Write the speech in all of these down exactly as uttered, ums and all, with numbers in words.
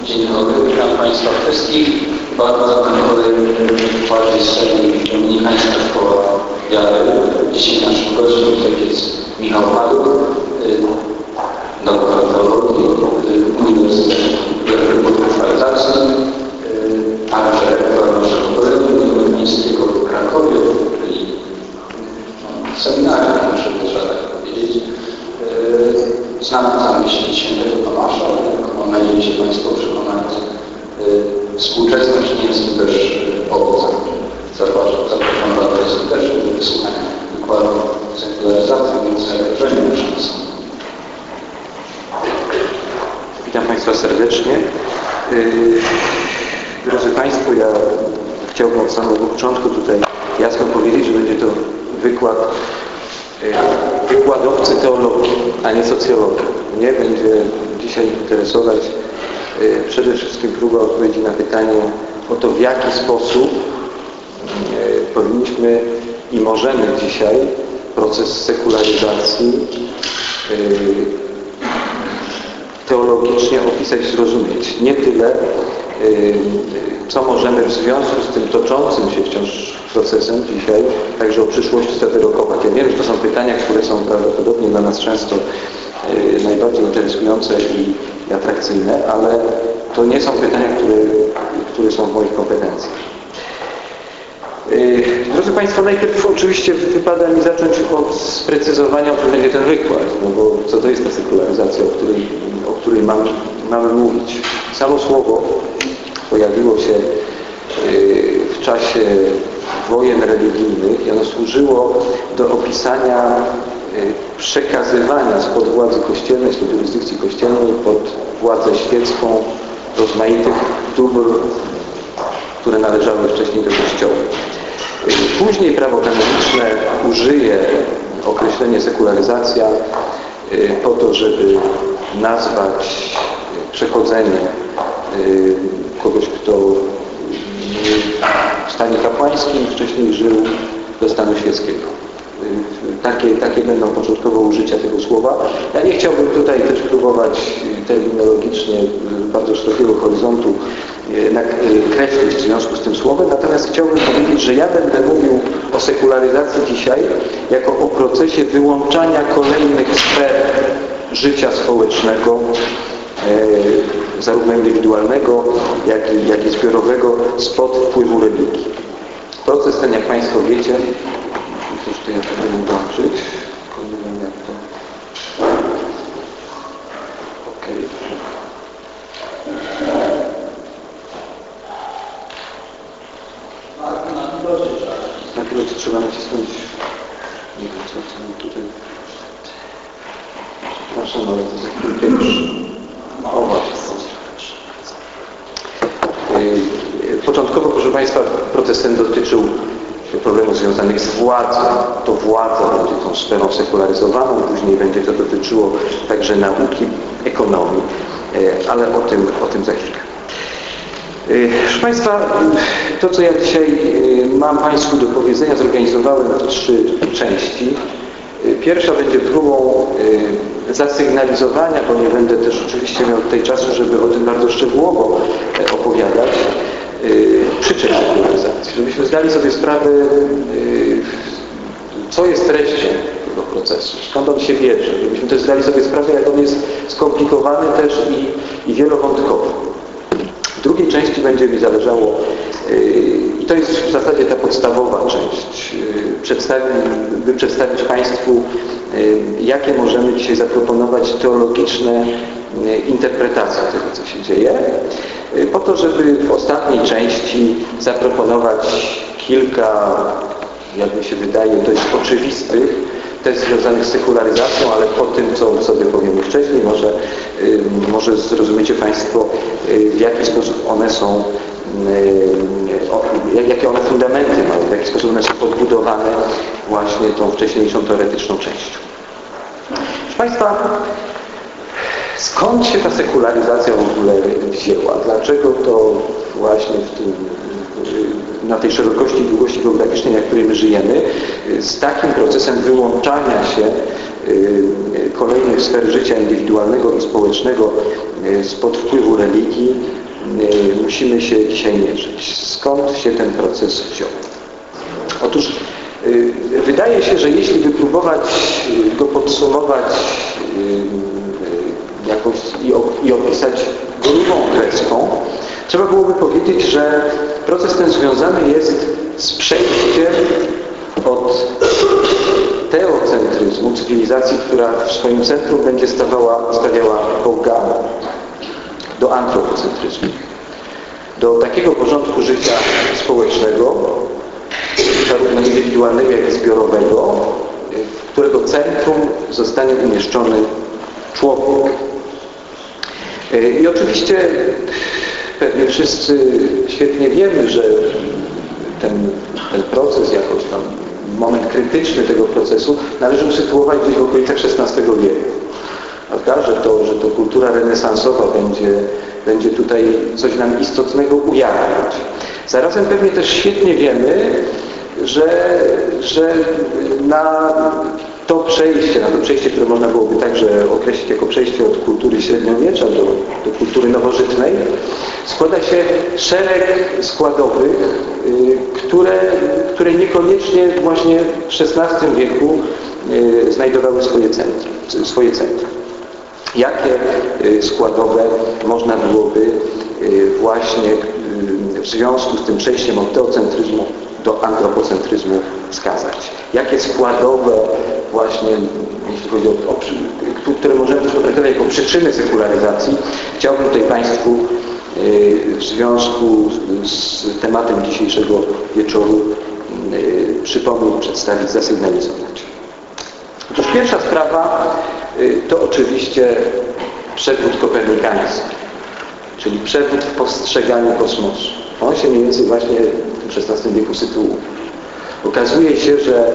Dzień dobry, witam Państwa wszystkich. Bardzo dziękuję wykładzie Dominikańska Szkoła Wiary. Dzisiaj naszym gościem jest Michał Paluch, doktor teologii, Uniwersytet Restrukturyzacji, także rektor naszego kolegium dominikańskiego w Krakowie i seminarium, muszę trzeba tak powiedzieć. Znamy tam myśli świętego Tomasza, ale mam nadzieję, że Państwo przekonać. Współczesność nie jest to też owocem. Zapraszam bardzo serdecznie do wysłuchania wykładu sekularyzacji, więc zagrożenie szansą. Witam Państwa serdecznie. Drodzy Państwo, ja chciałbym od samego początku tutaj jasno powiedzieć, że będzie to wykład wykładowcy teologii, a nie socjologii. Mnie będzie dzisiaj interesować przede wszystkim próba odpowiedzi na pytanie o to, w jaki sposób powinniśmy i możemy dzisiaj proces sekularyzacji teologicznie opisać, zrozumieć. Nie tyle, co możemy w związku z tym toczącym się wciąż procesem dzisiaj także o przyszłości zawyrokować. Ja wiem, że to są pytania, które są prawdopodobnie dla nas często najbardziej interesujące i atrakcyjne, ale to nie są pytania, które, które są w moich kompetencjach. Drodzy Państwo, najpierw oczywiście wypada mi zacząć od sprecyzowania, o czym będzie ten wykład, no bo co to jest ta sekularyzacja, o której, o której mamy, mamy mówić. Samo słowo pojawiło się w czasie wojen religijnych i ono służyło do opisania przekazywania spod władzy kościelnej, spod jurysdykcji kościelnej pod władzę świecką rozmaitych dóbr, które należały wcześniej do Kościoła. Później prawo kanoniczne użyje określenie sekularyzacja po to, żeby nazwać przechodzenie kogoś, kto w stanie kapłańskim wcześniej żył do stanu świeckiego. Takie, takie będą początkowo użycia tego słowa. Ja nie chciałbym tutaj też próbować terminologicznie bardzo szerokiego horyzontu kreślić w związku z tym słowem, natomiast chciałbym powiedzieć, że ja będę mówił o sekularyzacji dzisiaj jako o procesie wyłączania kolejnych sfer życia społecznego, zarówno indywidualnego, jak i, jak i zbiorowego, spod wpływu religii. Proces ten, jak Państwo wiecie, cóż to ja powinienem dołączyć, tylko nie wiem jak to... Okej. Na pilocie trzeba nacisnąć... Nie wiem co, co mam tutaj... Przepraszam, ale to jest chwilkę już... O właśnie. Początkowo, proszę Państwa, proces ten dotyczył problemów związanych z władzą. To władza będzie tą sferą sekularyzowaną, później będzie to dotyczyło także nauki, ekonomii, ale o tym, o tym za chwilkę. Proszę Państwa, to co ja dzisiaj mam Państwu do powiedzenia, zorganizowałem w trzy części. Pierwsza będzie próbą zasygnalizowania, bo nie będę też oczywiście miał tutaj czasu, żeby o tym bardzo szczegółowo opowiadać, przyczyn sekularyzacji, żebyśmy zdali sobie sprawę, co jest treścią tego procesu, skąd on się bierze, żebyśmy też zdali sobie sprawę, jak on jest skomplikowany też i, i wielowątkowy. W drugiej części będzie mi zależało, i to jest w zasadzie ta podstawowa część, przedstawić, by przedstawić Państwu, jakie możemy dzisiaj zaproponować teologiczne interpretacje tego, co się dzieje, po to, żeby w ostatniej części zaproponować kilka, jak mi się wydaje, dość oczywistych tez związanych z sekularyzacją, ale po tym, co sobie powiemy wcześniej, może, może zrozumiecie Państwo, w jaki sposób one są, jakie one fundamenty mają, w jaki sposób one są podbudowane właśnie tą wcześniejszą teoretyczną częścią. Proszę Państwa, skąd się ta sekularyzacja w ogóle wzięła? Dlaczego to właśnie w tym, na tej szerokości i długości geograficznej, na której my żyjemy, z takim procesem wyłączania się kolejnych sfer życia indywidualnego i społecznego spod wpływu religii musimy się dzisiaj mierzyć. Skąd się ten proces wziął? Otóż wydaje się, że jeśli by próbować go podsumować jakoś i opisać grubą kreską, trzeba byłoby powiedzieć, że proces ten związany jest z przejściem od teocentryzmu, cywilizacji, która w swoim centrum będzie stawała, stawiała Boga, do antropocentryzmu, do takiego porządku życia społecznego, zarówno indywidualnego, jak i zbiorowego, w którego centrum zostanie umieszczony człowiek. I oczywiście pewnie wszyscy świetnie wiemy, że ten, ten proces, jakoś tam moment krytyczny tego procesu należy usytuować gdzieś w okolicach szesnastego wieku. Prawda? Że to, że to kultura renesansowa będzie, będzie tutaj coś nam istotnego ujawniać. Zarazem pewnie też świetnie wiemy, że, że na to przejście, na to przejście, które można byłoby także określić jako przejście od kultury średniowiecza do, do kultury nowożytnej, składa się szereg składowych, y, które, które niekoniecznie właśnie w szesnastym wieku y, znajdowały swoje centrum. Swoje centrum. Jakie y, składowe można byłoby y, właśnie y, w związku z tym przejściem od teocentryzmu do antropocentryzmu wskazać? Jakie składowe właśnie, jeśli chodzi o, o które możemy też potraktować jako przyczyny sekularyzacji, chciałbym tutaj Państwu yy, w związku z, z tematem dzisiejszego wieczoru yy, przypomnieć, przedstawić, zasygnalizować. Otóż pierwsza sprawa yy, to oczywiście przewrót kopernikański, czyli przewrót w postrzeganiu kosmosu. On się mniej więcej właśnie w szesnastym wieku sytuuje. Okazuje się, że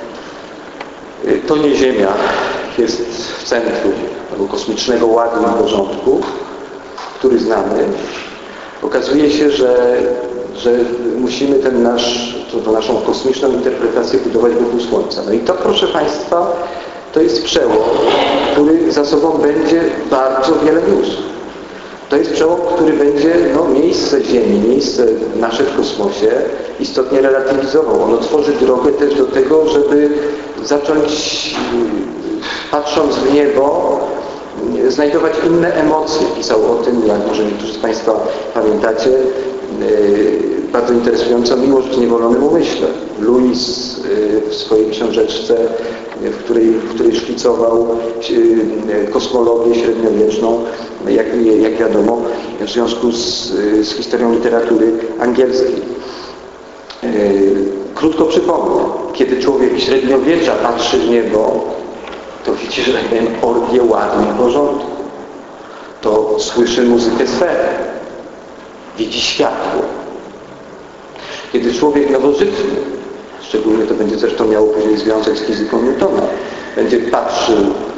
to nie Ziemia jest w centrum tego kosmicznego ładu i porządku, który znamy. Okazuje się, że, że musimy ten nasz, tą naszą kosmiczną interpretację budować wokół Słońca. No i to, proszę Państwa, to jest przełom, który za sobą będzie bardzo wiele niósł. To jest przełom, który będzie no, miejsce Ziemi, miejsce nasze w kosmosie istotnie relatywizował. On otworzy drogę też do tego, żeby zacząć, patrząc w niebo, znajdować inne emocje. Pisał o tym, jak może niektórzy z Państwa pamiętacie, bardzo interesującą Miłość w zniewolonym umyśle. Lewis w swojej książeczce, w której, w której szkicował kosmologię średniowieczną, jak, jak wiadomo, w związku z, z historią literatury angielskiej. Krótko przypomnę, kiedy człowiek średniowiecza patrzy w niebo, to widzi, że tak powiem, orgię ładu i porządku. To słyszy muzykę sfery, widzi światło. Kiedy człowiek nowożytny, szczególnie to będzie zresztą miało później związek z fizyką Newtona, będzie patrzył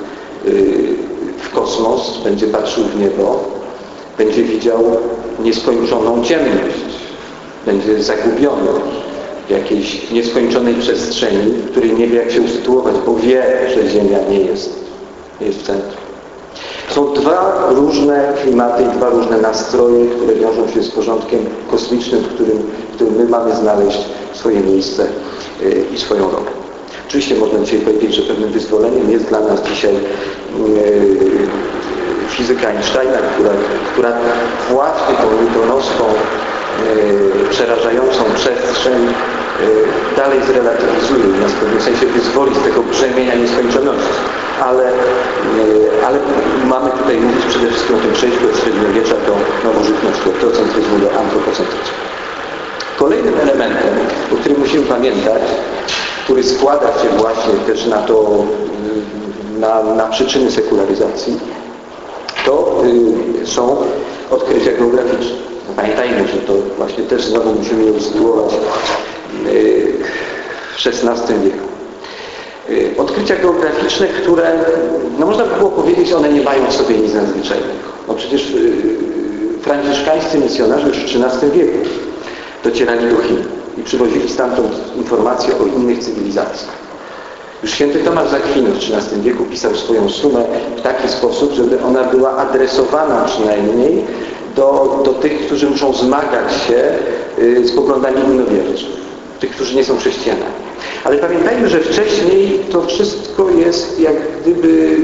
w kosmos, będzie patrzył w niebo, będzie widział nieskończoną ciemność, będzie zagubiony w jakiejś nieskończonej przestrzeni, w której nie wie, jak się usytuować, bo wie, że Ziemia nie jest, nie jest w centrum. Są dwa różne klimaty i dwa różne nastroje, które wiążą się z porządkiem kosmicznym, w którym, w którym my mamy znaleźć swoje miejsce yy, i swoją rolę. Oczywiście można dzisiaj powiedzieć, że pewnym wyzwoleniem jest dla nas dzisiaj yy, fizyka Einsteina, która, która właśnie tą newtonowską yy, przerażającą przestrzeń yy, dalej zrelatywizuje i nas w pewnym sensie wyzwoli z tego brzemienia nieskończoności. Ale, yy, ale mamy tutaj mówić przede wszystkim o tym przejściu od średniowiecza do nowożytności, od teocentryzmu do antropocentryzmu. Kolejnym elementem, o którym musimy pamiętać, który składa się właśnie też na to, na, na przyczyny sekularyzacji, to y, są odkrycia geograficzne. Pamiętajmy, że to właśnie też znowu musimy je usytuować y, w szesnastym wieku. Y, odkrycia geograficzne, które, no można by było powiedzieć, one nie mają w sobie nic nadzwyczajnego. No przecież y, franciszkańscy misjonarze już w trzynastym wieku docierali do Chin i przywozili stamtąd informacje o innych cywilizacjach. Już święty Tomasz z Akwinu w trzynastym wieku pisał swoją sumę w taki sposób, żeby ona była adresowana przynajmniej do, do tych, którzy muszą zmagać się z poglądami innowierców, tych, którzy nie są chrześcijanami. Ale pamiętajmy, że wcześniej to wszystko jest jak gdyby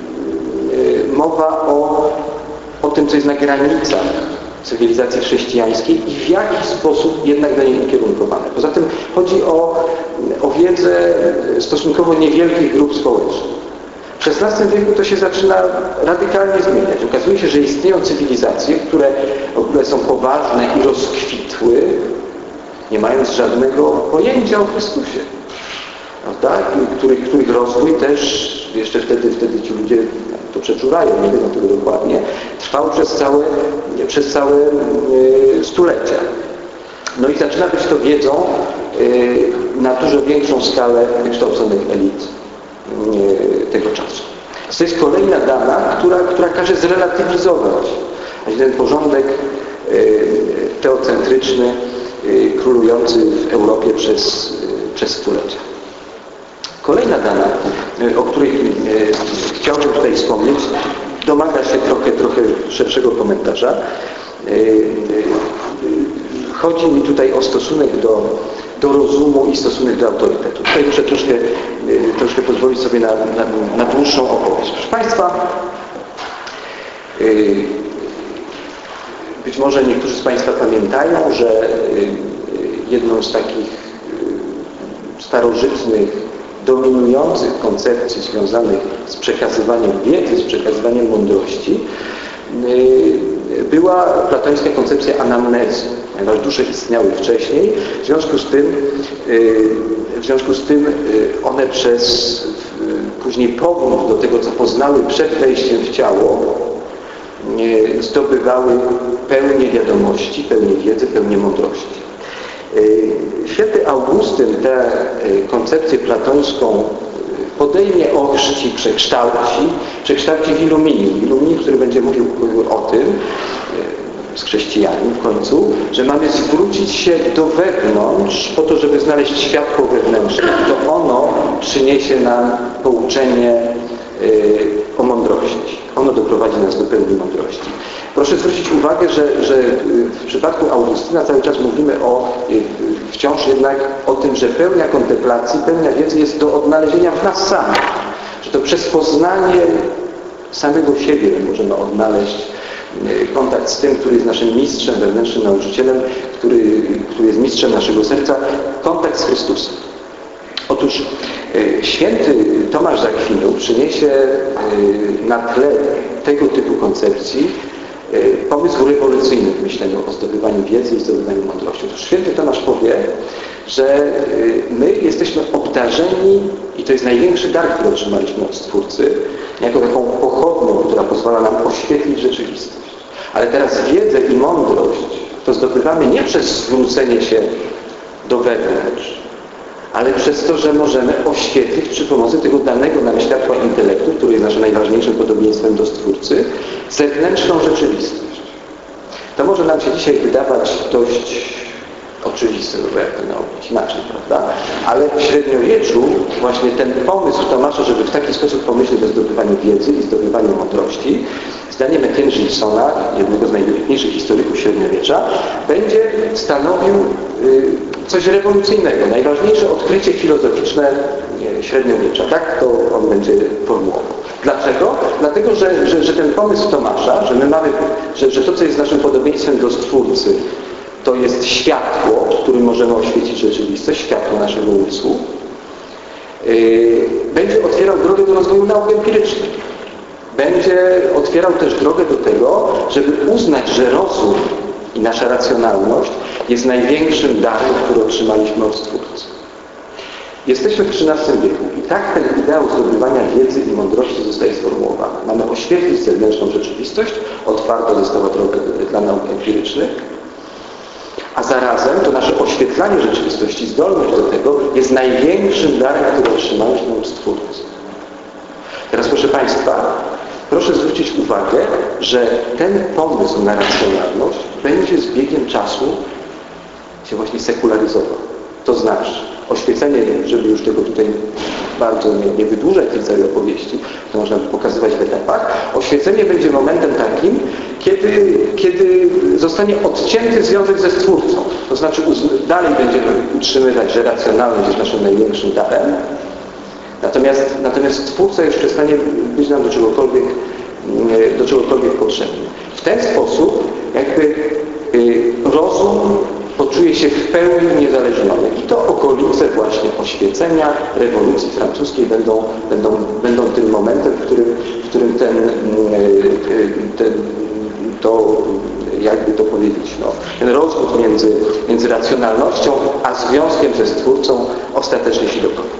mowa o, o tym, co jest na granicach cywilizacji chrześcijańskiej i w jaki sposób jednak do niej ukierunkowane. Poza tym chodzi o, o wiedzę stosunkowo niewielkich grup społecznych. W szesnastym wieku to się zaczyna radykalnie zmieniać. Okazuje się, że istnieją cywilizacje, które w ogóle są poważne i rozkwitły, nie mając żadnego pojęcia o Chrystusie. Prawda? Których, których rozwój też, jeszcze wtedy, wtedy ci ludzie to przeczuwają, nie wiem tego dokładnie, trwał przez całe, przez całe yy, stulecia. No i zaczyna być to wiedzą yy, na dużo większą skalę wykształconych elit yy, tego czasu. To jest kolejna dana, która, która każe zrelatywizować ten porządek yy, teocentryczny yy, królujący w Europie przez, yy, przez stulecia. Kolejna dana, o której chciałbym tutaj wspomnieć, domaga się trochę, trochę szerszego komentarza. Chodzi mi tutaj o stosunek do, do rozumu i stosunek do autorytetu. Tutaj muszę troszkę, troszkę pozwolić sobie na, na, na dłuższą opowieść. Proszę Państwa, być może niektórzy z Państwa pamiętają, że jedną z takich starożytnych dominujących koncepcji związanych z przekazywaniem wiedzy, z przekazywaniem mądrości była platońska koncepcja anamnezy, ponieważ dusze istniały wcześniej, w związku z tym, w związku z tym one przez później powrót do tego, co poznały przed wejściem w ciało, zdobywały pełnię wiadomości, pełnię wiedzy, pełnię mądrości. Święty Augustyn tę koncepcję platońską podejmie, ochrzci, przekształci, przekształci w Illuminium. Illuminium, który będzie mówił o tym, z chrześcijanin w końcu, że mamy zwrócić się do wewnątrz po to, żeby znaleźć światło wewnętrzne. To ono przyniesie nam pouczenie o mądrości. Ono doprowadzi nas do pełni mądrości. Proszę zwrócić uwagę, że, że w przypadku Augustyna cały czas mówimy o, wciąż jednak o tym, że pełnia kontemplacji, pełnia wiedzy jest do odnalezienia w nas samych. Że to przez poznanie samego siebie możemy odnaleźć kontakt z tym, który jest naszym mistrzem, wewnętrznym nauczycielem, który, który jest mistrzem naszego serca, kontakt z Chrystusem. Otóż święty Tomasz z Akwinu przyniesie na tle tego typu koncepcji pomysł rewolucyjny w myśleniu o zdobywaniu wiedzy i zdobywaniu mądrości. Otóż święty Tomasz powie, że my jesteśmy obdarzeni, i to jest największy dar, który otrzymaliśmy od Stwórcy, jako taką pochodnią, która pozwala nam oświetlić rzeczywistość. Ale teraz wiedzę i mądrość to zdobywamy nie przez zwrócenie się do wewnątrz, ale przez to, że możemy oświetlić przy pomocy tego danego nam światła intelektu, który jest naszym najważniejszym podobieństwem do Stwórcy, zewnętrzną rzeczywistość. To może nam się dzisiaj wydawać dość oczywiste, bo jak to miało być inaczej, prawda? Ale w średniowieczu właśnie ten pomysł Tomasza, żeby w taki sposób pomyśleć o zdobywaniu wiedzy i zdobywaniu mądrości, zdaniem Mackenziesona, jednego z najwybitniejszych historyków średniowiecza, będzie stanowił coś rewolucyjnego, najważniejsze odkrycie filozoficzne średniowiecza. Tak to on będzie formułował. Dlaczego? Dlatego, że, że, że ten pomysł Tomasza, że my mamy, że, że to, co jest naszym podobieństwem do Stwórcy, to jest światło, którym możemy oświecić rzeczywistość, światło naszego umysłu, yy, będzie otwierał drogę do rozwoju nauk empirycznych. Będzie otwierał też drogę do tego, żeby uznać, że rozum i nasza racjonalność jest największym darem, który otrzymaliśmy od Stwórcy. Jesteśmy w trzynastym wieku i tak ten ideał zdobywania wiedzy i mądrości zostaje sformułowany. Mamy oświetlić zewnętrzną rzeczywistość, otwarta została droga dla nauk empirycznych, a zarazem to nasze oświetlanie rzeczywistości, zdolność do tego jest największym darem, który otrzymaliśmy od Stwórcy. Teraz proszę Państwa, proszę zwrócić uwagę, że ten pomysł na racjonalność będzie z biegiem czasu się właśnie sekularyzował. To znaczy, oświecenie, żeby już tego tutaj bardzo nie, nie wydłużać tej całej opowieści, to można pokazywać w etapach, oświecenie będzie momentem takim, kiedy, kiedy zostanie odcięty związek ze Stwórcą. To znaczy dalej będziemy utrzymywać, że racjonalność jest naszym największym darem, natomiast, natomiast Stwórca już przestanie być nam do czegokolwiek, do czegokolwiek potrzebny. W ten sposób jakby rozum poczuje się w pełni uniezależniony. I to okolice właśnie oświecenia, rewolucji francuskiej będą, będą, będą tym momentem, w którym, w którym ten, ten, to, jakby to powiedzieć, no, ten rozwód między, między racjonalnością a związkiem ze Stwórcą ostatecznie się dokona.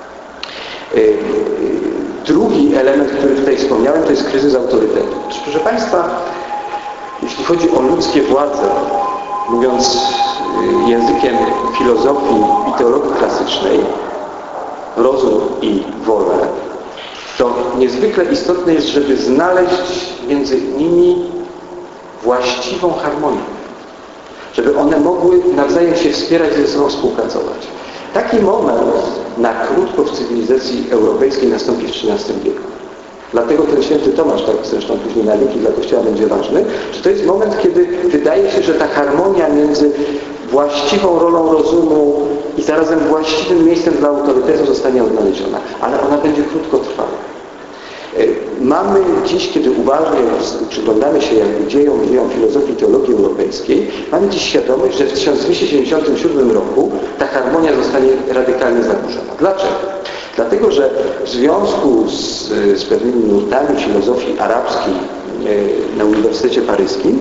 Drugi element, który tutaj wspomniałem, to jest kryzys autorytetu. Proszę Państwa, jeśli chodzi o ludzkie władze, mówiąc językiem filozofii i teologii klasycznej, rozum i wolę, to niezwykle istotne jest, żeby znaleźć między nimi właściwą harmonię. Żeby one mogły nawzajem się wspierać i ze sobą współpracować. Taki moment na krótko w cywilizacji europejskiej nastąpi w trzynastym wieku. Dlatego ten święty Tomasz, tak zresztą później na wieki dla Kościoła będzie ważny, że to jest moment, kiedy wydaje się, że ta harmonia między właściwą rolą rozumu i zarazem właściwym miejscem dla autorytetu zostanie odnaleziona. Ale ona będzie krótkotrwała. Mamy dziś, kiedy uważnie przyglądamy się, jak dzieją, dzieją filozofii i teologii europejskiej, mamy dziś świadomość, że w tysiąc dwieście dziewięćdziesiątym siódmym roku ta harmonia zostanie radykalnie zaburzona. Dlaczego? Dlatego, że w związku z, z pewnymi nurtami filozofii arabskiej na Uniwersytecie Paryskim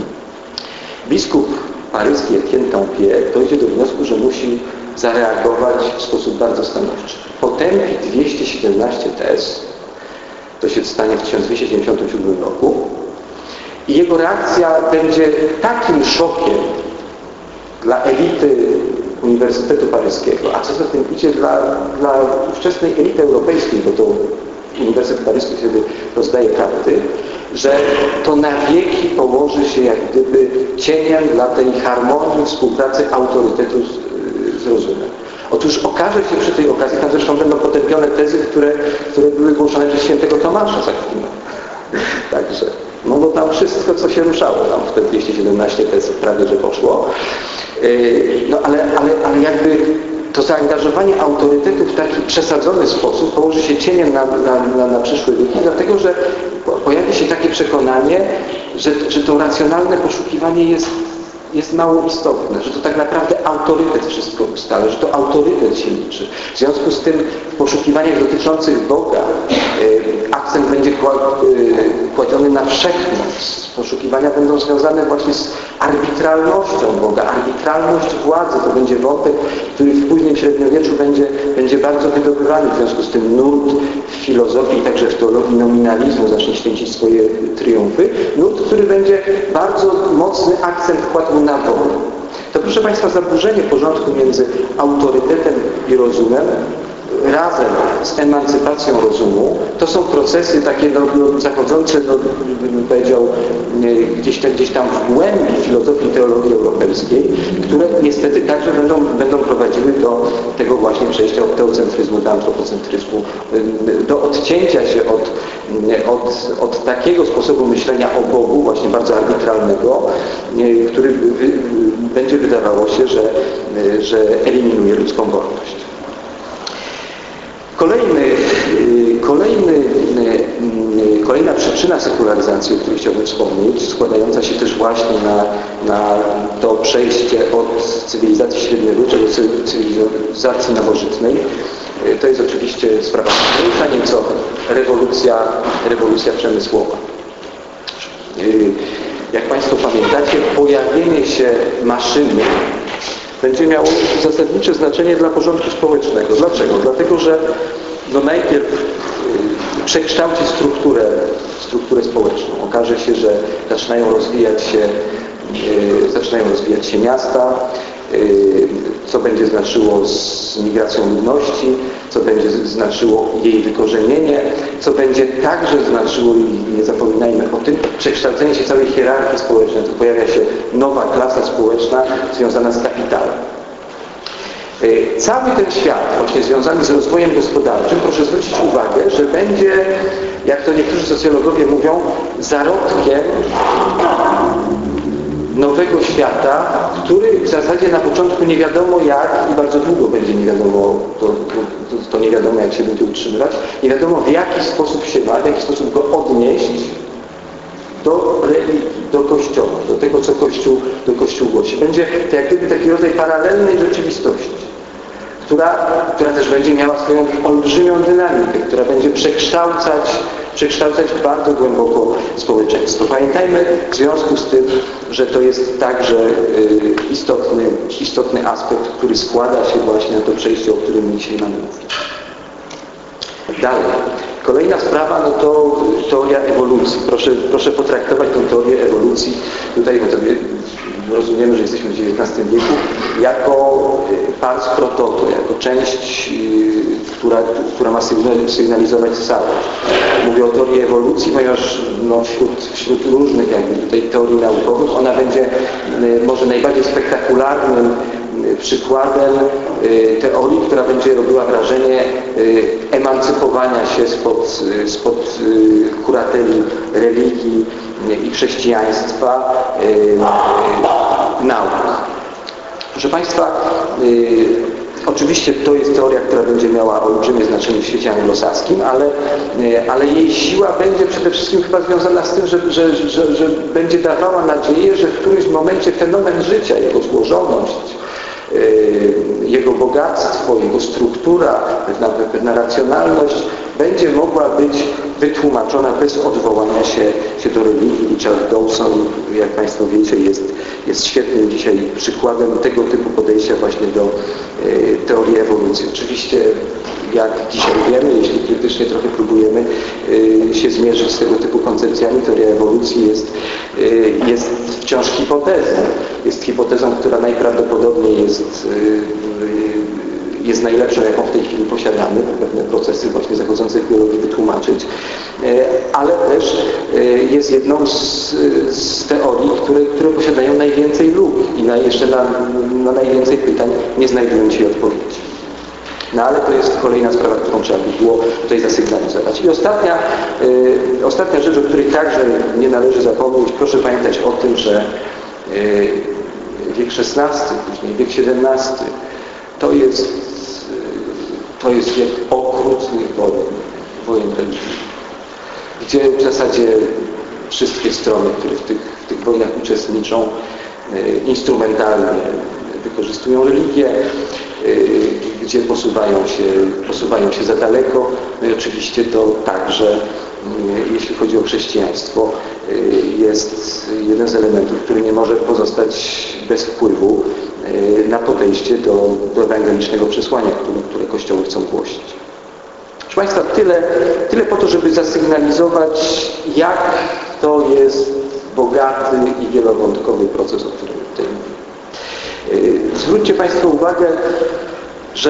biskup paryski Etienne Tempier dojdzie do wniosku, że musi zareagować w sposób bardzo stanowczy. Potępi dwieście siedemnaście tez, to się stanie w tysiąc dwieście dziewięćdziesiątym siódmym roku i jego reakcja będzie takim szokiem dla elity Uniwersytetu Paryskiego, a co za tym idzie dla, dla ówczesnej elity europejskiej, bo to Uniwersytet Paryski wtedy rozdaje karty, że to na wieki położy się jak gdyby cieniem dla tej harmonii, współpracy autorytetu z, z rozumem. Otóż okaże się przy tej okazji, tam zresztą będą potępione tezy, które, które były głoszone przez świętego Tomasza za chwilę. Także, no bo tam wszystko, co się ruszało, tam w te dwieście siedemnaście tez prawie, że poszło. No ale, ale, ale jakby to zaangażowanie autorytetu w taki przesadzony sposób położy się cieniem na, na, na, na przyszłe wieki, dlatego że pojawi się takie przekonanie, że, że to racjonalne poszukiwanie jest, jest mało istotne, że to tak naprawdę autorytet wszystko ustala, że to autorytet się liczy. W związku z tym w poszukiwaniach dotyczących Boga yy, akcent będzie kładziony na wszechmoc. Poszukiwania będą związane właśnie z arbitralnością Boga. Arbitralność władzy to będzie wątek, który w późnym średniowieczu będzie, będzie bardzo wydobywany. W związku z tym nurt w filozofii i także w teologii nominalizmu zacznie święcić swoje triumfy. Nurt, który będzie bardzo mocny akcent kładł na wolę. To proszę Państwa, zaburzenie porządku między autorytetem i rozumem razem z emancypacją rozumu, to są procesy takie no, no, zachodzące, no, bym powiedział, nie, gdzieś, tam, gdzieś tam w głębi filozofii i teologii europejskiej, które niestety także będą, będą prowadziły do tego właśnie przejścia od teocentryzmu do antropocentryzmu, do odcięcia się od, od, od takiego sposobu myślenia o Bogu, właśnie bardzo arbitralnego, który będzie wydawało się, że, że eliminuje ludzką wolność. Kolejny, kolejny, kolejna przyczyna sekularyzacji, o której chciałbym wspomnieć, składająca się też właśnie na, na to przejście od cywilizacji średniowiecza do cywilizacji nowożytnej, to jest oczywiście sprawa mniejsza nieco rewolucja, rewolucja przemysłowa. Jak Państwo pamiętacie, pojawienie się maszyny będzie miało zasadnicze znaczenie dla porządku społecznego. Dlaczego? Dlatego, że no najpierw y, przekształci strukturę, strukturę społeczną. Okaże się, że zaczynają rozwijać się, y, zaczynają rozwijać się miasta, y, co będzie znaczyło z migracją ludności, co będzie znaczyło jej wykorzenienie, co będzie także znaczyło, i nie zapominajmy o tym, przekształcenie się całej hierarchii społecznej. Tu pojawia się nowa klasa społeczna związana z kapitałem. Cały ten świat właśnie związany z rozwojem gospodarczym, proszę zwrócić uwagę, że będzie, jak to niektórzy socjologowie mówią, zarodkiem nowego świata, który w zasadzie na początku nie wiadomo jak i bardzo długo będzie nie wiadomo, to, to, to nie wiadomo jak się będzie utrzymywać, nie wiadomo w jaki sposób się ma, w jaki sposób go odnieść do religii, do Kościoła, do tego, co Kościół, do Kościół głosi. Będzie to jak gdyby taki rodzaj paralelnej rzeczywistości, która, która też będzie miała swoją olbrzymią dynamikę, która będzie przekształcać, przekształcać bardzo głęboko społeczeństwo. Pamiętajmy w związku z tym, że to jest także y, istotny, istotny aspekt, który składa się właśnie na to przejście, o którym dzisiaj mamy mówić. Dalej. Kolejna sprawa, no to teoria ewolucji. Proszę, proszę potraktować tę teorię ewolucji, tutaj my sobie rozumiemy, że jesteśmy w dziewiętnastym wieku, jako pars pro toto, jako część, która, która ma sygnalizować całość. Mówię o teorii ewolucji, ponieważ no, wśród, wśród różnych jakby tutaj teorii naukowych ona będzie może najbardziej spektakularnym przykładem teorii, która będzie robiła wrażenie emancypowania się spod, spod kurateli religii i chrześcijaństwa nauk. Proszę Państwa, oczywiście to jest teoria, która będzie miała olbrzymie znaczenie w świecie anglosaskim, ale, ale jej siła będzie przede wszystkim chyba związana z tym, że, że, że, że będzie dawała nadzieję, że w którymś momencie fenomen życia, jego złożoność, jego bogactwo, jego struktura, pewna, pewna racjonalność będzie mogła być wytłumaczona bez odwołania się, się do religii. Richard Dawson, jak Państwo wiecie, jest, jest świetnym dzisiaj przykładem tego typu podejścia właśnie do e, teorii ewolucji. Oczywiście, jak dzisiaj wiemy, jeśli krytycznie trochę próbujemy e, się zmierzyć z tego typu koncepcjami, teoria ewolucji jest, e, jest wciąż hipotezą. Jest hipotezą, która najprawdopodobniej jest e, jest najlepszą, jaką w tej chwili posiadamy, pewne procesy właśnie zachodzące w biologii wytłumaczyć, ale też jest jedną z, z teorii, które, które posiadają najwięcej luk i na, jeszcze na, na najwięcej pytań nie znajdują się odpowiedzi. No ale to jest kolejna sprawa, którą trzeba by było tutaj zasygnalizować. I ostatnia, y, ostatnia rzecz, o której także nie należy zapomnieć, proszę pamiętać o tym, że y, wiek szesnasty, później wiek siedemnasty to jest To jest wiek okrutnych wojen, wojen religijnych, gdzie w zasadzie wszystkie strony, które w tych, w tych wojnach uczestniczą, instrumentalnie wykorzystują religię, gdzie posuwają się, posuwają się za daleko. No i oczywiście to także, jeśli chodzi o chrześcijaństwo, jest jeden z elementów, który nie może pozostać bez wpływu na podejście do, do ewangelicznego przesłania, które, które Kościoły chcą głosić. Proszę Państwa, tyle, tyle po to, żeby zasygnalizować, jak to jest bogaty i wielowątkowy proces, o którym tutaj mówię. Zwróćcie Państwo uwagę, że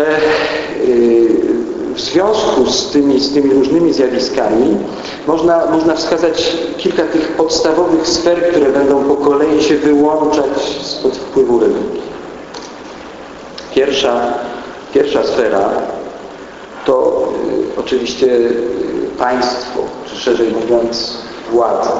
w związku z tymi, z tymi różnymi zjawiskami można, można wskazać kilka tych podstawowych sfer, które będą po kolei się wyłączać spod wpływu religii. Pierwsza, pierwsza sfera to y, oczywiście y, państwo, czy szerzej mówiąc władza.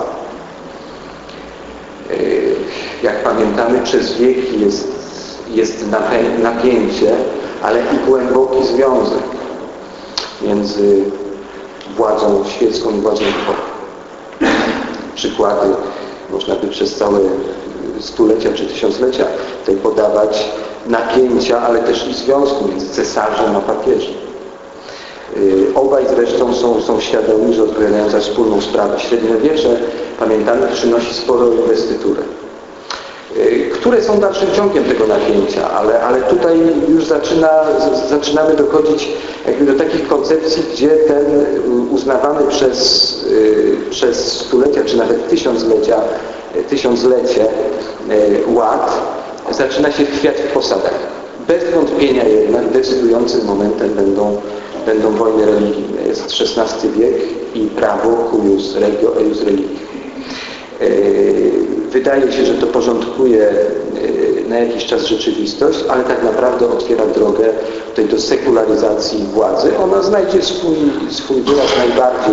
Y, jak pamiętamy, przez wieki jest, jest napięcie, ale i głęboki związek między władzą świecką i władzą duchową. Przykłady można by przez całe stulecia czy tysiąclecia tutaj podawać napięcia, ale też i związku między cesarzem a papieżem. Obaj zresztą są, są świadomi, że odpowiadają za wspólną sprawę. Średniowiecze, pamiętamy, przynosi sporą inwestyturę, które są dalszym ciągiem tego napięcia, ale, ale tutaj już zaczyna, zaczynamy dochodzić jakby do takich koncepcji, gdzie ten uznawany przez, przez stulecia, czy nawet tysiąclecia, tysiąclecie ład zaczyna się chwiać w posadach. Bez wątpienia jednak decydującym momentem będą, będą wojny religijne. Jest szesnasty wiek i prawo cuius regio eius religii. Wydaje się, że to porządkuje na jakiś czas rzeczywistość, ale tak naprawdę otwiera drogę tutaj do sekularyzacji władzy. Ona znajdzie swój, swój wyraz najbardziej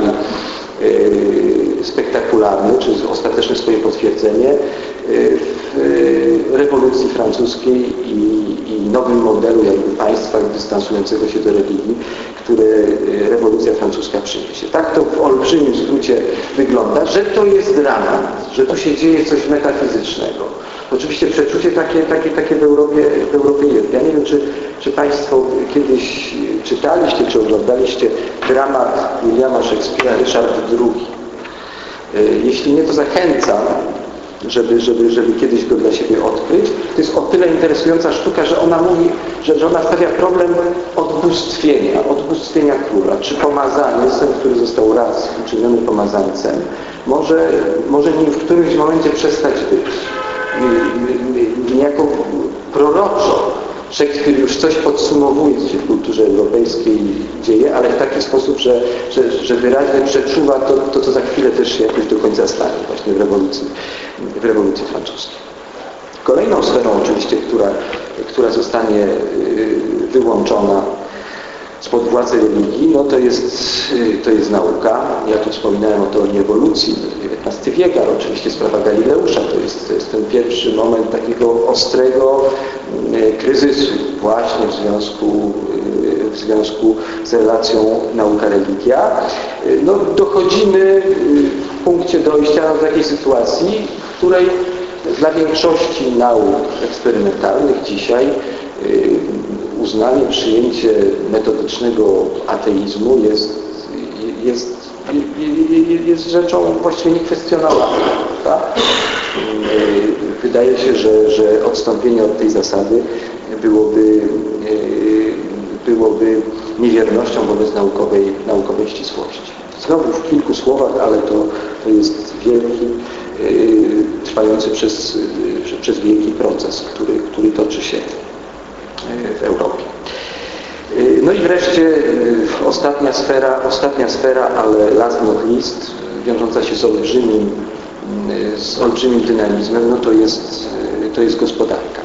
yy, spektakularny, czy ostateczne swoje potwierdzenie yy, w rewolucji francuskiej i, i nowym modelu jakby państwa dystansującego się do religii, które rewolucja francuska przyniesie. Tak to w olbrzymim skrócie wygląda, że to jest dramat, że tu się dzieje coś metafizycznego. Oczywiście przeczucie takie, takie, takie w Europie, w Europie jest. Ja nie wiem, czy, czy Państwo kiedyś czytaliście, czy oglądaliście dramat Williama Shakespeare'a Ryszard drugi. Jeśli nie, to zachęcam, żeby, żeby, żeby kiedyś go dla siebie odkryć. To jest o tyle interesująca sztuka, że ona mówi, że, że ona stawia problem odbóstwienia, odbóstwienia króla. Czy pomazaniec, który został raz uczyniony pomazańcem, może, może nim w którymś momencie przestać być. Niejako proroczo Szekspir już coś podsumowuje, co się w kulturze europejskiej dzieje, ale w taki sposób, że, że, że wyraźnie przeczuwa to, to, co za chwilę też jakoś do końca stanie właśnie w rewolucji, w rewolucji francuskiej. Kolejną sferą oczywiście, która, która zostanie wyłączona spod władzy religii, no to jest, to jest nauka. Ja tu wspominałem o teorii ewolucji, dziewiętnasty wiek, ale oczywiście sprawa Galileusza to jest, to jest ten pierwszy moment takiego ostrego kryzysu właśnie w związku, w związku z relacją nauka-religia. No, dochodzimy w punkcie dojścia do takiej sytuacji, w której dla większości nauk eksperymentalnych dzisiaj uznanie, przyjęcie metodycznego ateizmu jest, jest, jest rzeczą właściwie niekwestionowaną. Tak? Wydaje się, że, że odstąpienie od tej zasady byłoby, byłoby niewiernością wobec naukowej, naukowej ścisłości. Znowu w kilku słowach, ale to, to jest wielki, trwający przez, przez wielki proces, który, który toczy się w Europie. No i wreszcie ostatnia sfera, ostatnia sfera, ale last not least, wiążąca się z olbrzymim, z olbrzymim dynamizmem, no to jest, to jest gospodarka,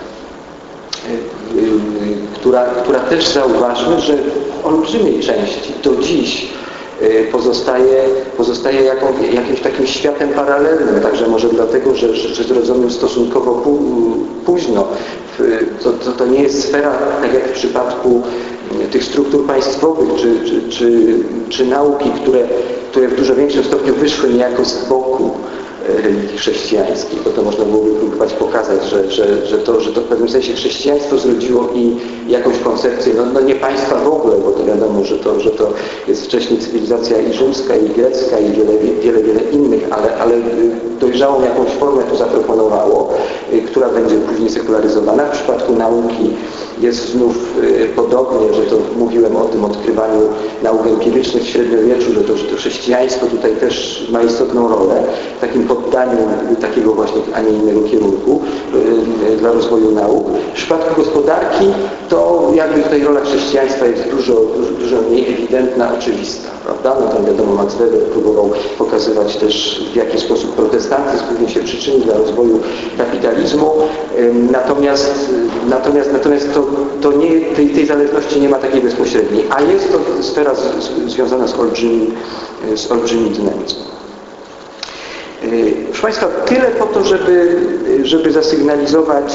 która, która też zauważmy, że w olbrzymiej części do dziś pozostaje, pozostaje jaką, jakimś takim światem paralelnym, także może dlatego, że, że, że zrodzonym stosunkowo pó, późno. To, to, to nie jest sfera, tak jak w przypadku tych struktur państwowych, czy, czy, czy, czy nauki, które, które w dużo większym stopniu wyszły niejako z boku religii chrześcijańskiej, bo to można byłoby próbować pokazać, że, że, że, to, że to w pewnym sensie chrześcijaństwo zrodziło i jakąś koncepcję, no, no nie państwa w ogóle, bo to wiadomo, że to, że to jest wcześniej cywilizacja i rzymska, i grecka, i wiele, wiele, wiele innych, ale, ale dojrzałą jakąś formę tu zaproponowało, która będzie później sekularyzowana. W przypadku nauki jest znów podobnie, że to mówiłem o tym odkrywaniu nauk empirycznych w średniowieczu, że to, że to chrześcijaństwo tutaj też ma istotną rolę w takim poddaniu takiego właśnie, a nie innego kierunku dla rozwoju nauk. W przypadku gospodarki to jakby tutaj rola chrześcijaństwa jest dużo, dużo, dużo mniej ewidentna, oczywista, prawda? No tam wiadomo, Max Weber próbował pokazywać też, w jaki sposób protestantyzm pewnie się przyczyni dla rozwoju kapitalizmu. Natomiast, natomiast, natomiast to, to nie, tej, tej zależności nie ma takiej bezpośredniej, a jest to sfera z, z, związana z olbrzymim, z olbrzymim dynamizmem. Proszę Państwa, tyle po to, żeby, żeby zasygnalizować,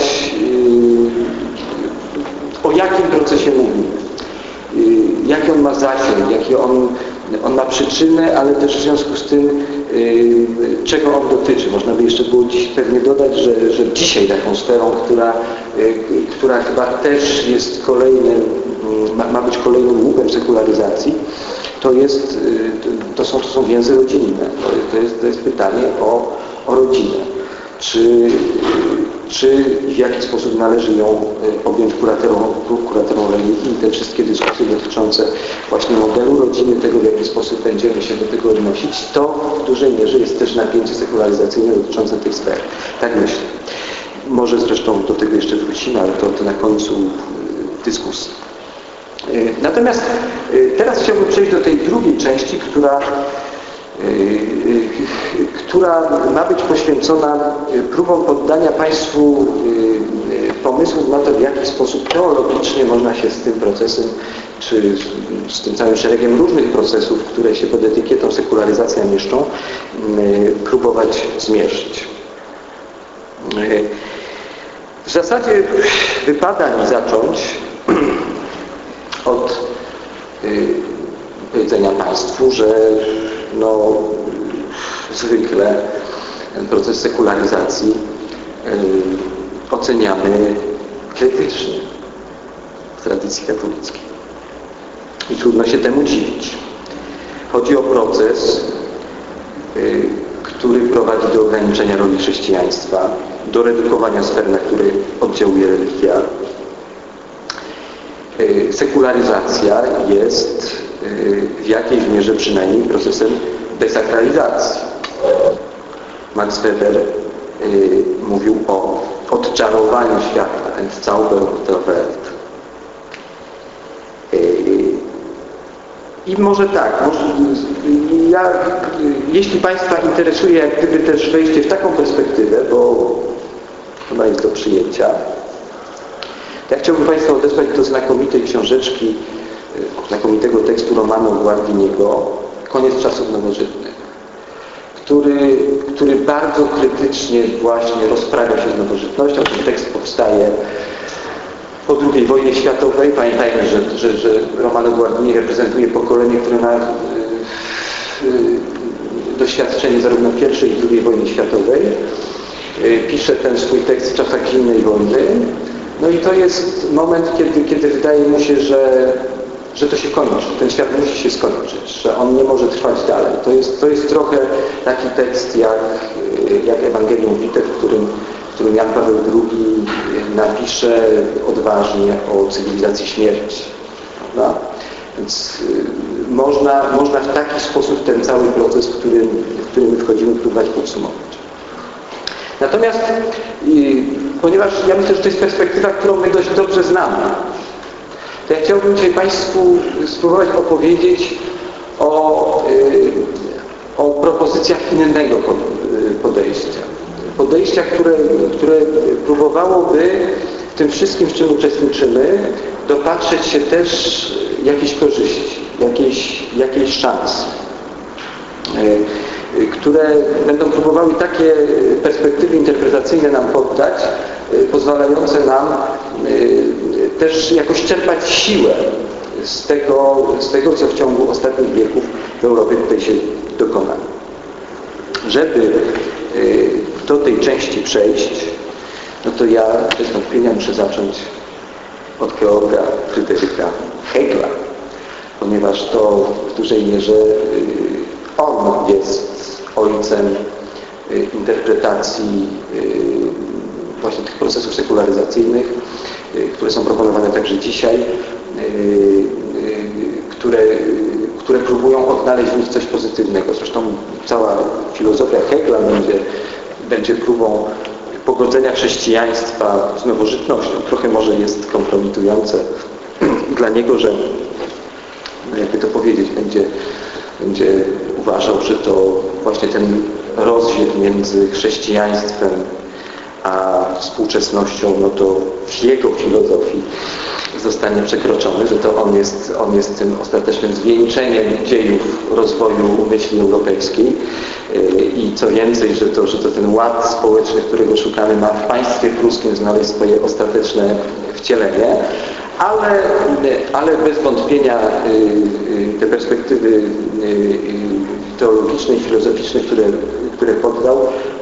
o jakim procesie mówimy, jaki on ma zasięg, jaki on, on ma przyczynę, ale też w związku z tym, czego on dotyczy. Można by jeszcze było dziś pewnie dodać, że, że dzisiaj taką sferą, która, która chyba też jest kolejnym, ma, ma być kolejnym łupem sekularyzacji, to, jest, to, są, to są więzy rodzinne. To jest, to jest pytanie o, o rodzinę. Czy, czy w jaki sposób należy ją objąć kuratorą, kuratorą religii i te wszystkie dyskusje dotyczące właśnie modelu rodziny, tego w jaki sposób będziemy się do tego odnosić, to w dużej mierze jest też napięcie sekularyzacyjne dotyczące tych sfer. Tak myślę. Może zresztą do tego jeszcze wrócimy, ale to, to na końcu dyskusji. Natomiast teraz chciałbym przejść do tej drugiej części, która, która ma być poświęcona próbom poddania państwu pomysłów na to, w jaki sposób teologicznie można się z tym procesem, czy z tym całym szeregiem różnych procesów, które się pod etykietą sekularyzacja mieszczą, próbować zmierzyć. W zasadzie wypada mi zacząć od powiedzenia Państwu, że no, zwykle ten proces sekularyzacji y, oceniamy krytycznie w tradycji katolickiej. I trudno się temu dziwić. Chodzi o proces, y, który prowadzi do ograniczenia roli chrześcijaństwa, do redukowania sfer, na które oddziałuje religia. Y, sekularyzacja jest y, w jakiejś mierze przynajmniej procesem desakralizacji. Max Weber y, mówił o odczarowaniu świata, Entzauberung der Welt. Y, I może tak, może, ja, jeśli Państwa interesuje jak gdyby też wejście w taką perspektywę, bo chyba jest do przyjęcia, to ja chciałbym Państwa odesłać do znakomitej książeczki, znakomitego tekstu Romano Guardiniego, Koniec czasów nowożytnych, który, który bardzo krytycznie właśnie rozprawia się z nowożytnością. Ten tekst powstaje po drugiej wojnie światowej. Pamiętajmy, że, że, że Romano Guardini reprezentuje pokolenie, które ma y, y, doświadczenie zarówno pierwszej i drugiej wojny światowej. Y, pisze ten swój tekst w czasach zimnej wojny. No i to jest moment, kiedy, kiedy wydaje mu się, że że to się kończy, ten świat musi się skończyć, że on nie może trwać dalej. To jest, to jest trochę taki tekst jak, jak Ewangelium Vitae, w którym, w którym Jan Paweł drugi napisze odważnie o cywilizacji śmierci. Prawda? Więc y, można, można w taki sposób ten cały proces, w którym, w którym my wchodzimy, próbować podsumować. Natomiast y, ponieważ ja myślę, że to jest perspektywa, którą my dość dobrze znamy, to ja chciałbym dzisiaj Państwu spróbować opowiedzieć o, o propozycjach innego podejścia. Podejścia, które, które próbowałoby w tym wszystkim, w czym uczestniczymy, dopatrzeć się też jakiejś korzyści, jakiejś, jakiejś szansy, które będą próbowały takie perspektywy interpretacyjne nam poddać, pozwalające nam też jakoś czerpać siłę z tego, z tego, co w ciągu ostatnich wieków w Europie tutaj się dokonało. Żeby do tej części przejść, no to ja bez wątpienia muszę zacząć od Georga Fryderyka Hegla, ponieważ to w dużej mierze on jest ojcem interpretacji właśnie tych procesów sekularyzacyjnych, które są proponowane także dzisiaj, które, które próbują odnaleźć w nich coś pozytywnego. Zresztą cała filozofia Hegla będzie, będzie próbą pogodzenia chrześcijaństwa z nowożytnością. Trochę może jest kompromitujące dla niego, że, no jakby to powiedzieć, będzie, będzie uważał, że to właśnie ten rozdział między chrześcijaństwem a współczesnością, no to w jego filozofii zostanie przekroczony, że to on jest, on jest tym ostatecznym zwieńczeniem dziejów rozwoju myśli europejskiej i co więcej, że to, że to ten ład społeczny, którego szukamy, ma w państwie pruskim znaleźć swoje ostateczne wcielenie, ale, ale bez wątpienia te perspektywy teologiczne i filozoficzne, które, które poddał,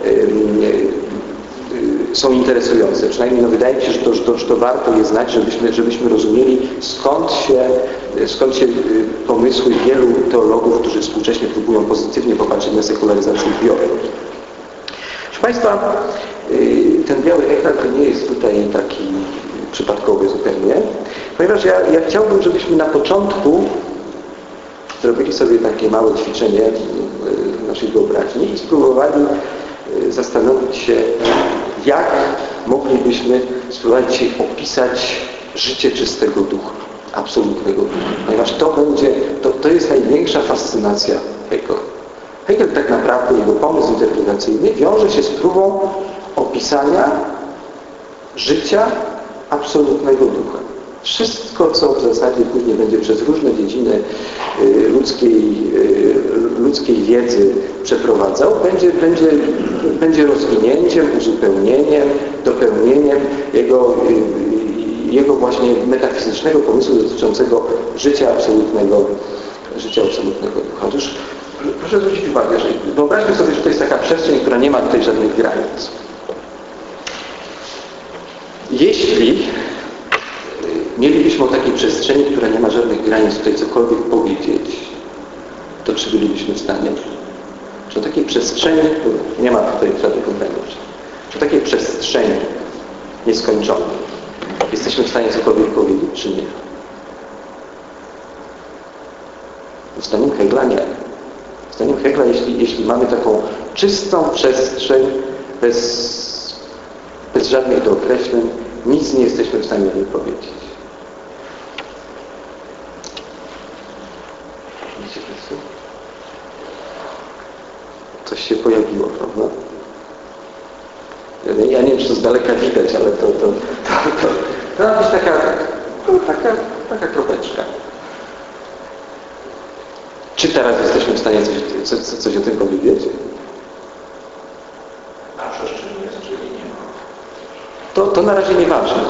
są interesujące. Przynajmniej no, wydaje mi się, że to, że, to, że to warto je znać, żebyśmy, żebyśmy rozumieli, skąd się, skąd się pomysły wielu teologów, którzy współcześnie próbują pozytywnie popatrzeć na sekularyzację biorą. Proszę Państwa, ten biały ekran to nie jest tutaj taki przypadkowy zupełnie, ponieważ ja, ja chciałbym, żebyśmy na początku zrobili sobie takie małe ćwiczenie w naszej wyobraźni i spróbowali zastanowić się, jak moglibyśmy spróbować dzisiaj opisać życie czystego ducha, absolutnego ducha. Ponieważ to będzie, to, to jest największa fascynacja Hegela. Hegel tak naprawdę, jego pomysł interpretacyjny wiąże się z próbą opisania życia absolutnego ducha. Wszystko, co w zasadzie później będzie przez różne dziedziny ludzkiej, ludzkiej wiedzy przeprowadzał, będzie, będzie, będzie rozwinięciem, uzupełnieniem, dopełnieniem jego, jego właśnie metafizycznego pomysłu dotyczącego życia absolutnego, życia absolutnego ducha. Otóż proszę zwrócić uwagę, że wyobraźmy sobie, że to jest taka przestrzeń, która nie ma tutaj żadnych granic. Jeśli mielibyśmy o takiej przestrzeni, która nie ma żadnych granic, tutaj cokolwiek powiedzieć, to czy bylibyśmy w stanie? Czy o takiej przestrzeni, nie ma tutaj żadnych ograniczeń, czy o takiej przestrzeni nieskończonej jesteśmy w stanie cokolwiek powiedzieć, czy nie? Zdaniem Hegla nie. Zdaniem Hegla, jeśli, jeśli mamy taką czystą przestrzeń, bez, bez żadnych dookreśleń, nic nie jesteśmy w stanie o niej powiedzieć. Coś się pojawiło, prawda? Ja nie, ja nie wiem, czy to z daleka widać, ale to, to, to, to, to ma być taka, no, taka, taka kropeczka. Czy teraz jesteśmy w stanie coś, coś, coś o tym powiedzieć? A przestrzeń jest, czyli nie ma. To, to na razie nieważne.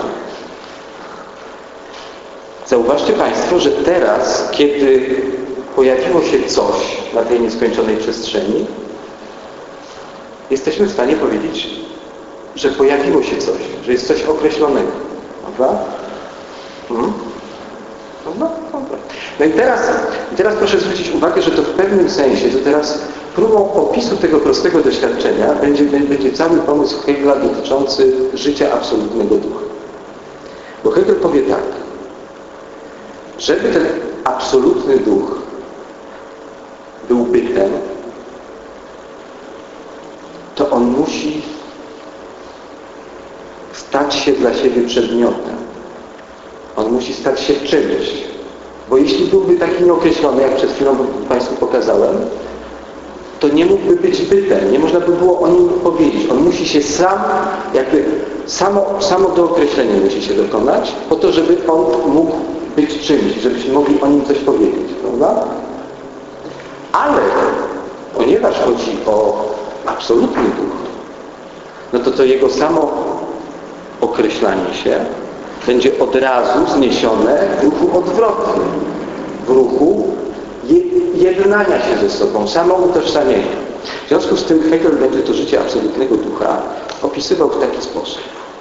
Zauważcie Państwo, że teraz, kiedy pojawiło się coś na tej nieskończonej przestrzeni, jesteśmy w stanie powiedzieć, że pojawiło się coś, że jest coś określonego. Prawda? Hmm? Prawda? Prawda. No i teraz, i teraz proszę zwrócić uwagę, że to w pewnym sensie, to teraz próbą opisu tego prostego doświadczenia będzie, będzie cały pomysł Hegla dotyczący życia absolutnego ducha. Bo Hegel powie tak, żeby ten absolutny duch był bytem, to on musi stać się dla siebie przedmiotem. On musi stać się czymś. Bo jeśli byłby taki nieokreślony, jak przed chwilą Państwu pokazałem, to nie mógłby być bytem. Nie można by było o nim powiedzieć. On musi się sam, jakby samo, samo dookreślenie musi się dokonać, po to, żeby on mógł być czymś, żebyśmy mogli o nim coś powiedzieć. Prawda? Ale ponieważ chodzi o absolutny duch, no to to jego samo określanie się będzie od razu zniesione w ruchu odwrotnym, w ruchu jednania się ze sobą, samoutożsamienia. W związku z tym Hegel będzie to życie absolutnego ducha opisywał w taki sposób.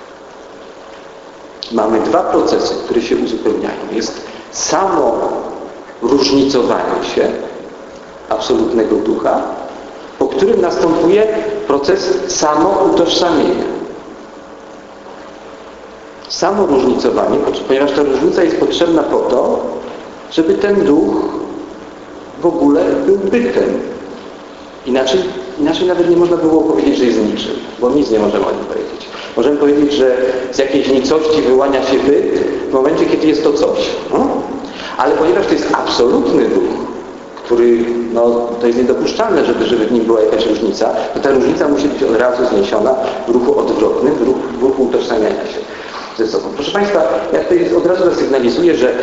Mamy dwa procesy, które się uzupełniają. Jest samo różnicowanie się absolutnego ducha, po którym następuje proces samoutożsamienia. Samo różnicowanie, ponieważ ta różnica jest potrzebna po to, żeby ten duch w ogóle był bytem. Inaczej, inaczej nawet nie można było powiedzieć, że jest niczym, bo nic nie możemy o nim powiedzieć. Możemy powiedzieć, że z jakiejś nicości wyłania się byt w momencie, kiedy jest to coś. No? Ale ponieważ to jest absolutny duch, który, no, to jest niedopuszczalne, żeby, żeby w nim była jakaś różnica, to ta różnica musi być od razu zniesiona w ruchu odwrotnym, w ruchu, w ruchu utożsamiania się ze sobą. Proszę Państwa, ja tutaj od razu zasygnalizuję, że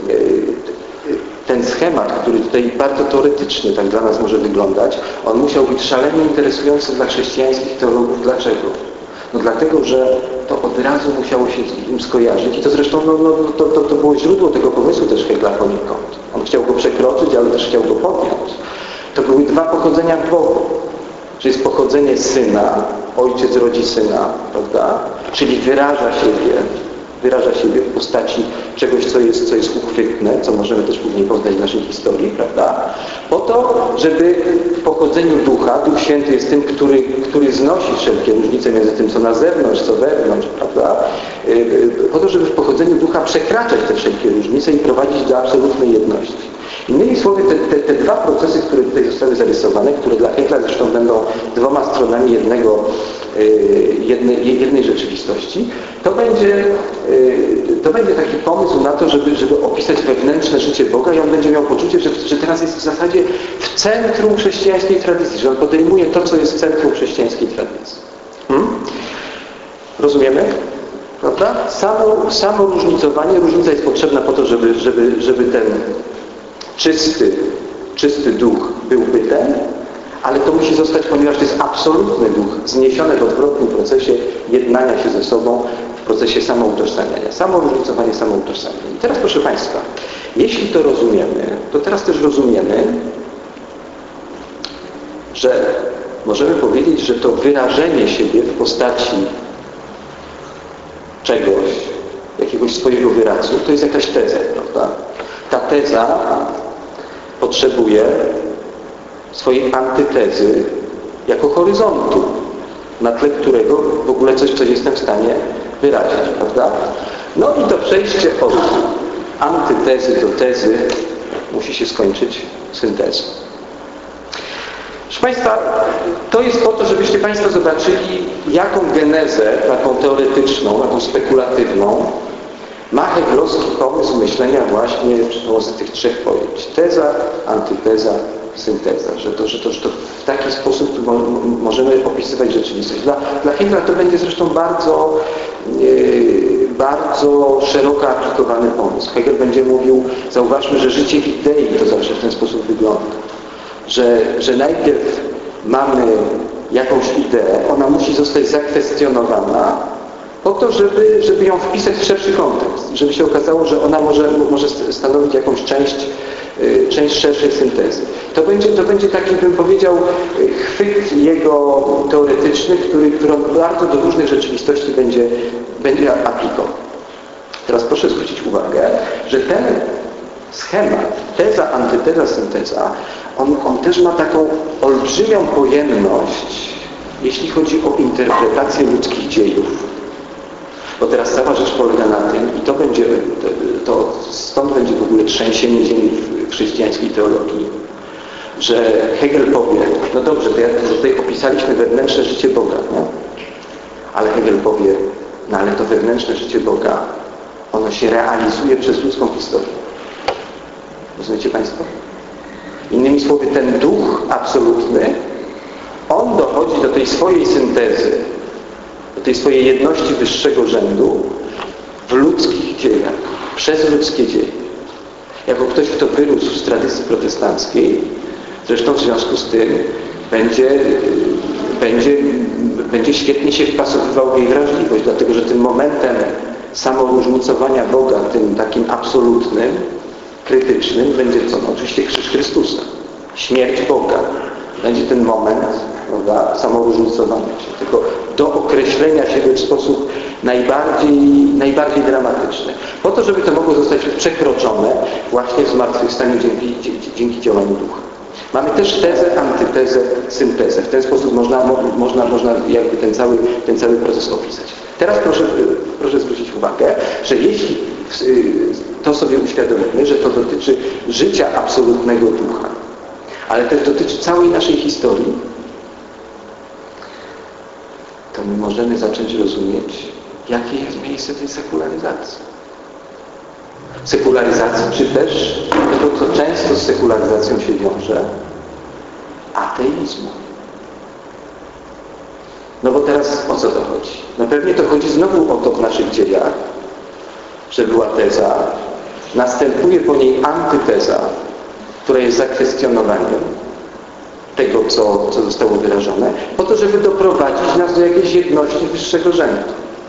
ten schemat, który tutaj bardzo teoretycznie tak dla nas może wyglądać, on musiał być szalenie interesujący dla chrześcijańskich teologów. Dlaczego? No dlatego, że to od razu musiało się z nim skojarzyć i to zresztą no, no, to, to, to było źródło tego pomysłu też Hegla poniekąd. On chciał go przekroczyć, ale też chciał go podjąć. To były dwa pochodzenia w Bogu. Że jest pochodzenie syna, ojciec rodzi syna, prawda? Czyli wyraża siebie, wyraża siebie w postaci czegoś, co jest, co jest uchwytne, co możemy też później poznać w naszej historii, prawda? Po to, żeby w pochodzeniu ducha, Duch Święty jest tym, który, który znosi wszelkie różnice między tym, co na zewnątrz, co wewnątrz, prawda? Po to, żeby w pochodzeniu ducha przekraczać te wszelkie różnice i prowadzić do absolutnej jedności. Innymi słowy, te, te, te dwa procesy, które tutaj zostały zarysowane, które dla Hegla zresztą będą dwoma stronami jednego, jednej, jednej rzeczywistości, to będzie, to będzie taki pomysł na to, żeby, żeby opisać wewnętrzne życie Boga i on będzie miał poczucie, że, że teraz jest w zasadzie w centrum chrześcijańskiej tradycji, że on podejmuje to, co jest w centrum chrześcijańskiej tradycji. Hmm? Rozumiemy? Prawda? prawda? Samo, samo różnicowanie, różnica jest potrzebna po to, żeby, żeby, żeby ten czysty, czysty duch był bytem, ale to musi zostać, ponieważ to jest absolutny duch, zniesiony w odwrotnym procesie jednania się ze sobą, w procesie samoutożsamiania. Samo różnicowanie, samoutożsamianie. I teraz, proszę Państwa, jeśli to rozumiemy, to teraz też rozumiemy, że możemy powiedzieć, że to wyrażenie siebie w postaci czegoś, jakiegoś swojego wyrazu, to jest jakaś teza, prawda? Ta teza potrzebuje swojej antytezy jako horyzontu, na tle którego w ogóle coś, coś jestem w stanie wyrazić, prawda? No i to przejście od antytezy do tezy musi się skończyć syntezą. Proszę Państwa, to jest po to, żebyście Państwo zobaczyli, jaką genezę, taką teoretyczną, taką spekulatywną, ma hegelowski pomysł myślenia właśnie przy pomocy tych trzech pojęć. Teza, antyteza, synteza. Że to, że to, że to w taki sposób mo możemy opisywać rzeczywistość. Dla, dla Hegela to będzie zresztą bardzo, yy, bardzo szeroko aplikowany pomysł. Hegel będzie mówił, zauważmy, że życie w idei to zawsze w ten sposób wygląda. Że, że najpierw mamy jakąś ideę, ona musi zostać zakwestionowana po to, żeby, żeby ją wpisać w szerszy kontekst. Żeby się okazało, że ona może, może stanowić jakąś część, część szerszej syntezy. To będzie, to będzie taki, bym powiedział, chwyt jego teoretyczny, który, który on bardzo do różnych rzeczywistości będzie, będzie aplikował. Teraz proszę zwrócić uwagę, że ten schemat, teza, antyteza, synteza, on, on też ma taką olbrzymią pojemność, jeśli chodzi o interpretację ludzkich dziejów. Bo teraz cała rzecz polega na tym, i to będzie, to, to stąd będzie w ogóle trzęsienie ziemi w chrześcijańskiej teologii, że Hegel powie, no dobrze, to jak tutaj opisaliśmy wewnętrzne życie Boga, no? Ale Hegel powie, no ale to wewnętrzne życie Boga, ono się realizuje przez ludzką historię. Rozumiecie Państwo? Innymi słowy, ten duch absolutny, on dochodzi do tej swojej syntezy, do tej swojej jedności wyższego rzędu w ludzkich dziejach, przez ludzkie dzieje. Jako ktoś, kto wyrósł z tradycji protestanckiej, zresztą w związku z tym będzie, będzie, będzie świetnie się wpasowywał w jej wrażliwość, dlatego że tym momentem samoróżnicowania Boga, tym takim absolutnym, krytycznym, będzie co? No, oczywiście krzyż Chrystusa. Śmierć Boga. Będzie ten moment, prawda, samoróżnicowania się, tylko do określenia siebie w sposób najbardziej, najbardziej dramatyczny. Po to, żeby to mogło zostać przekroczone właśnie w zmartwychwstaniu dzięki, dzięki działaniu ducha. Mamy też tezę, antytezę, syntezę. W ten sposób można, można, można jakby ten cały, ten cały proces opisać. Teraz proszę, proszę zwrócić uwagę, że jeśli to sobie uświadomimy, że to dotyczy życia absolutnego ducha, ale też dotyczy całej naszej historii, to my możemy zacząć rozumieć, jakie jest miejsce tej sekularyzacji. Sekularyzacji, czy też tego, co często z sekularyzacją się wiąże, ateizmu. No bo teraz o co to chodzi? No pewnie to chodzi znowu o to w naszych dziejach, że była teza, następuje po niej antyteza, która jest zakwestionowaniem tego, co, co zostało wyrażone, po to, żeby doprowadzić nas do jakiejś jedności wyższego rzędu.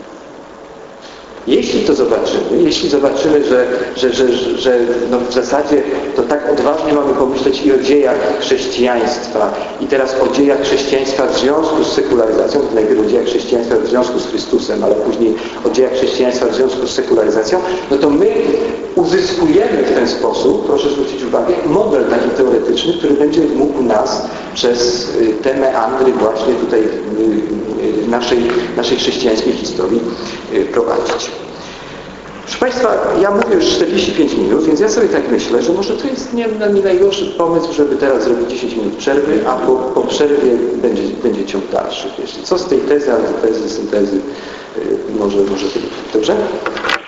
Jeśli to zobaczymy, jeśli zobaczymy, że, że, że, że no w zasadzie to tak odważnie mamy pomyśleć i o dziejach chrześcijaństwa, i teraz o dziejach chrześcijaństwa w związku z sekularyzacją, najpierw o dziejach chrześcijaństwa w związku z Chrystusem, ale później o dziejach chrześcijaństwa w związku z sekularyzacją, no to my uzyskujemy w ten sposób, proszę zwrócić uwagę, model taki teoretyczny, który będzie mógł nas przez te meandry właśnie tutaj naszej, naszej chrześcijańskiej historii prowadzić. Proszę Państwa, ja mówię już czterdzieści pięć minut, więc ja sobie tak myślę, że może to jest nie, nie najgorszy pomysł, żeby teraz zrobić dziesięć minut przerwy, a po, po przerwie będzie, będzie ciąg dalszy. Jeśli co z tej tezy, antytezy, syntezy, może, może tyle. Dobrze?